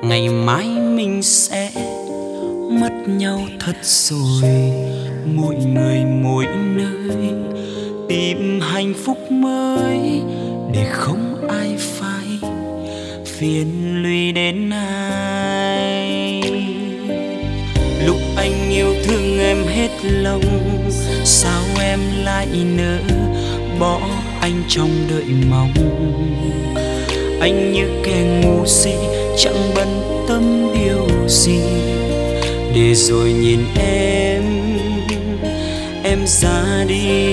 ngày mai mình sẽ mất nhau thật rồi. Mỗi người mỗi nơi tìm hạnh phúc mới, để không ai phải phiền lụy đến ai. Lúc anh yêu thương em hết lòng, sao em lại nỡ bỏ anh trong đợi mong. Anh như kẻ ngu si chẳng bận tâm điều gì, để rồi nhìn em ra đi.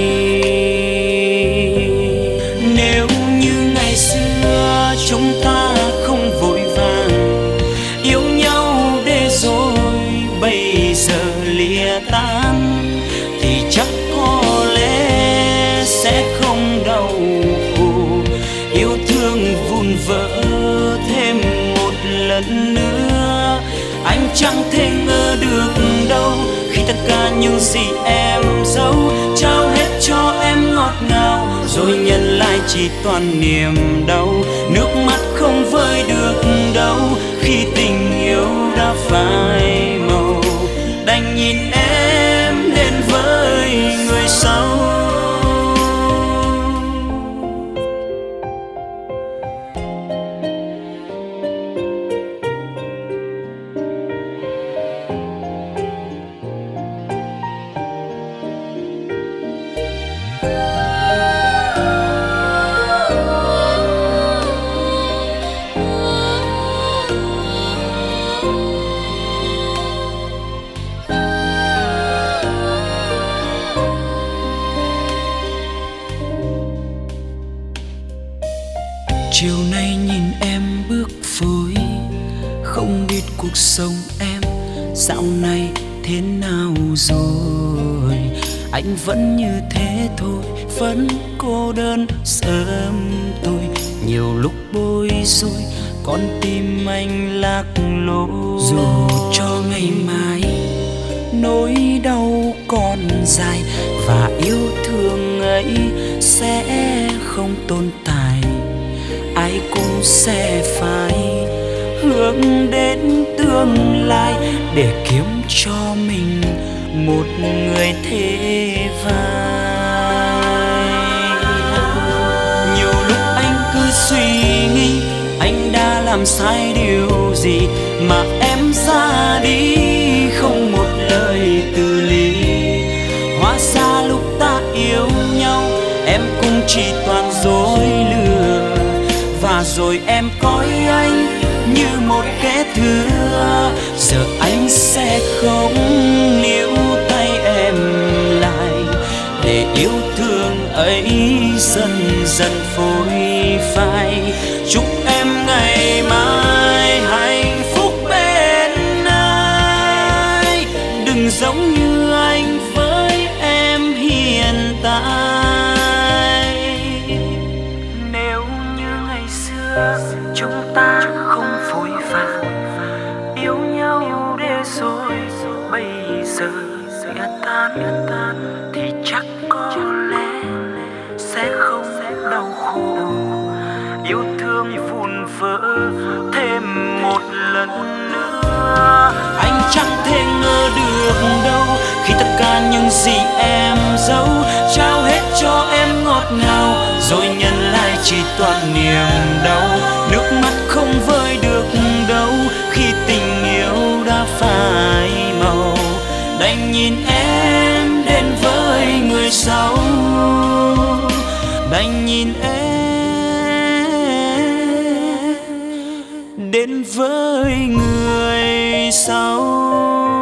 Nếu như ngày xưa chúng ta không vội vàng yêu nhau để rồi bây giờ lìa tan, thì chắc có lẽ sẽ không đau khổ. Yêu thương vụn vỡ thêm một lần nữa, anh chẳng thể ngờ được đâu khi tất cả những gì em giấu trao hết cho em ngọt ngào, rồi nhận lại chỉ toàn niềm đau. Nước mắt không vơi được đâu khi tình yêu đã phai màu, đành nhìn em đến với người sau. Chiều nay nhìn em bước phối, không biết cuộc sống em dạo này thế nào rồi. Anh vẫn như thế thôi, vẫn cô đơn sớm tôi. Nhiều lúc bối rối, con tim anh lạc lối. Dù cho ngày mai nỗi đau còn dài, và yêu thương ấy sẽ không tồn tại, ai cũng sẽ phải hướng đến tương lai để kiếm cho mình một người thế vai. Nhiều lúc anh cứ suy nghĩ anh đã làm sai điều gì mà em ra đi không một lời từ ly. Hóa ra lúc ta yêu nhau em cũng chỉ toàn dối lừa, và rồi em coi anh như một kẻ thua. Giờ anh sẽ không níu tay em lại, để yêu thương ấy dần dần phôi phai. Chúc em ngày mai hạnh phúc bên ai, đừng giống như anh với em hiện tại. Nếu như ngày xưa chúng ta không vội vàng yêu nhau để rồi bây giờ lìa tan, thì chắc có lẽ sẽ không đau khổ. Yêu thương vụn vỡ thêm một lần nữa, anh chẳng thể ngờ được đâu khi tất cả những gì em giấu trao hết cho em ngọt ngào, rồi nhận lại chỉ toàn niềm đau. Nước mắt không vơi được đâu khi tình yêu đã phai màu, đành nhìn em đến với người sau, đành nhìn em đến với người sau.